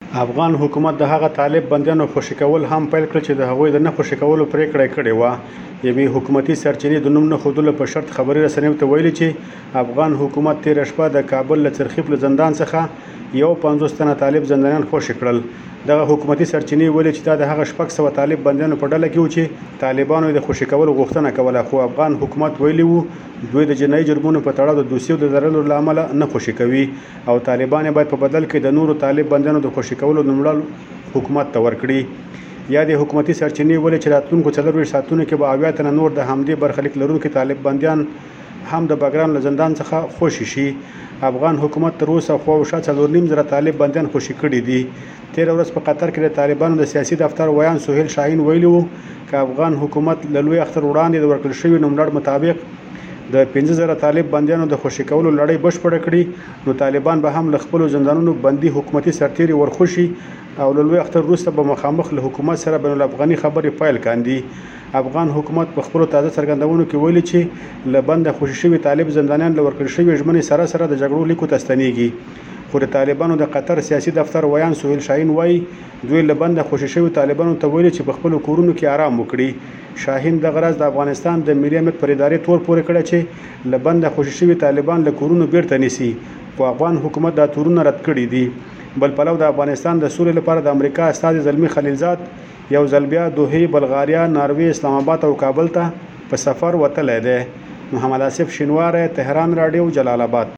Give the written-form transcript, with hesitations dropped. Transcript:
افغان حکومت د هغه طالب بندیانو خوشي کول هم پیل کړ چې د هغوی د نه خوشي کولو پریکړه کړې وه. یوې حکومتي سرچینې د نوم نه ښودلو په شرط خبري رسنیو ته ویلي چې افغان حکومت تېره شپه د کابل له څرخیف له زندان څخه 50 تنه طالب زندانیان خوشي کړل. دغه حکومتي سرچینې ویلي چې دا د هغه 600 طالب بندیانو په ډله کې و چې طالبانو د خوشي کولو غوښتنه کوله، خو افغان حکومت ویلي وو دوی د جنایي جرمونو په تړاو د دوسیو د لرلو له امله نه خوشي کوي او طالبان باید په بدل کې د نورو طالب بندیانو د خوشي کولو نومړل حکومت ته ورکړي. یا د حکومتي سرچینې ویلي چې راتلونکو 4 ساعتونو کې به 80 تنه نور د همدې برخلیک لرونکي طالب بندیان هم د بګرام له زندان څخه خوشي شي. افغان حکومت تر اوسه خواوشا 4.5 طالب بندیان خوشي کړي دي. تېره ورځ په قطر کې د طالبانو د سیاسي دفتر ویان سهیل شاهین ویلي وو که افغان حکومت له لوی اختر وړاندې د ورکړل شوي نوملړ مطابق د 15,000 طالب بندیانو د خوشي کولو لړۍ بشپړه کړي نو طالبان به هم له خپلو زندانونو بندي حکومتي سرتیري ورخوشي او له لوی اختر وروسته به مخامخ له حکومت سره بین الافغاني خبرې پیل کاندي. افغان حکومت په خپلو تازه څرګندونو کې ویلي چې له بنده خوشي شوي طالب زندانیان له ورکړل شوي ژمنې سره د جګړو لیکو ته ستنېږي. خو د طالبانو د قطر سیاسي دفتر ویان سهیل شاهین وایي دوی له بنده خوشي شوي طالبانو ته ویلي چې په خپلو کورونو کې آرام وکړي. شاهین دغه ورځ د افغانستان د ملي امنیت پر ادارې تور پورې کړی چې له بنده خوشي شوي طالبان له کورونو بیرته نیسي، خو افغان حکومت دا تورونه رد کړي دي. بل پلو د افغانستان د سولې لپاره د امریکا استازي زلمي خلیلزاد یو ځل بیا دوحې، بلغاریا، ناروې، اسلام آباد او کابل ته په سفر وتلی دی. محمد آصف شینواری، تهران رادیو، جلال آباد.